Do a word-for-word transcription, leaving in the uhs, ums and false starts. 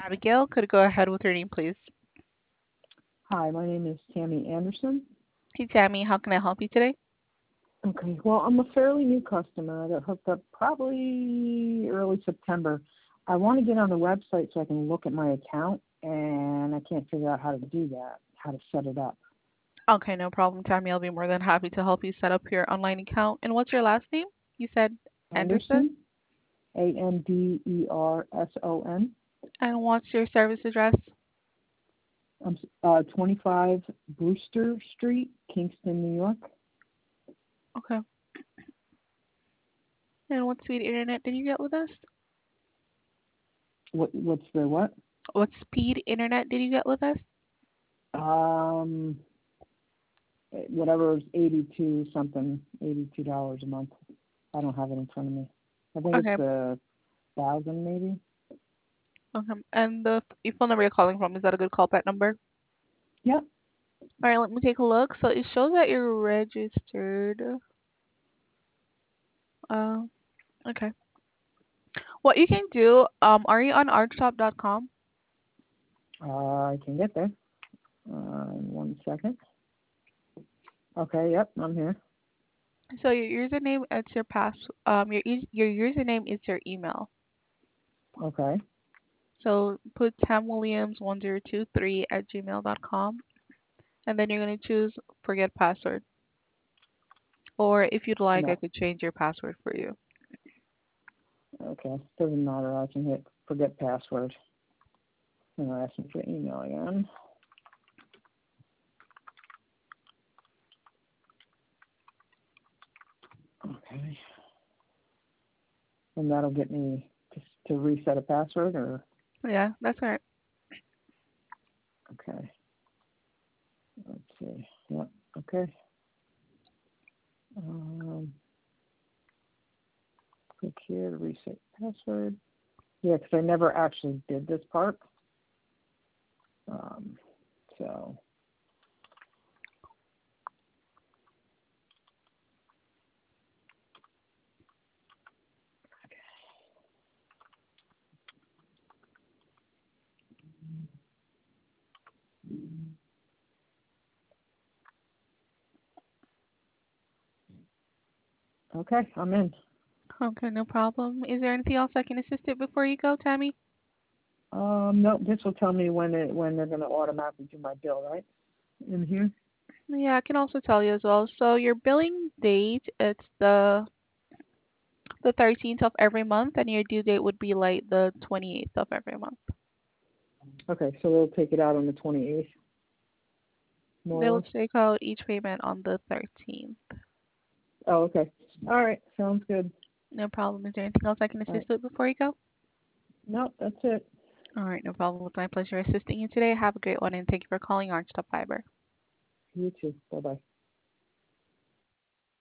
Abigail, could you go ahead with your name, please? Hi, my name is Tammy Anderson. Hey, Tammy, how can I help you today? Okay, well, I'm a fairly new customer. I got hooked up probably early September. I want to get on the website so I can look at my account, and I can't figure out how to do that, how to set it up. Okay, no problem, Tammy. I'll be more than happy to help you set up your online account. And what's your last name? You said Anderson? Anderson, A N D E R S O N. And what's your service address? I'm s- uh, twenty-five Brewster Street, Kingston, New York. Okay. And what speed internet did you get with us? What what's the what? What speed internet did you get with us? Um, whatever is eighty-two something, eighty-two dollars a month. I don't have it in front of me. I think Okay. it's a thousand maybe. Okay. And the f- phone number you're calling from, is that a good callback number? Yep. All right, let me take a look. So it shows that you're registered. Uh, okay. What you can do, um, are you on archstop dot com? Uh, I can get there. Uh, in one second. Okay. Yep. I'm here. So your username is your pass. Um, your e- your username is your email. Okay. So put tam williams one zero two three at gmail dot com, and then you're gonna choose forget password. Or if you'd like, I No. could change your password for you. Okay. Doesn't matter. I can hit forget password. And I ask me for email again. Okay. And that'll get me to, to reset a password or Yeah, that's all right. okay. Let's see. Yep. Okay. Um, click here to reset password. Yeah, because I never actually did this part. Um, so, okay, I'm in. Okay, no problem. Is there anything else I can assist you before you go, Tammy? Um, no, this will tell me when it when they're going to automatically do my bill, right? In here. Yeah, I can also tell you as well. So your billing date, it's the the thirteenth of every month, and your due date would be like the twenty-eighth of every month. Okay, so they'll take it out on the twenty-eighth, more They or will less. take out each payment on the thirteenth. Oh, okay. All right, sounds good. No problem. Is there anything else I can All right. assist with before you go? No, that's it. All right, no problem. It's my pleasure assisting you today. Have a great one, and thank you for calling Archstop Fiber. You too. Bye bye.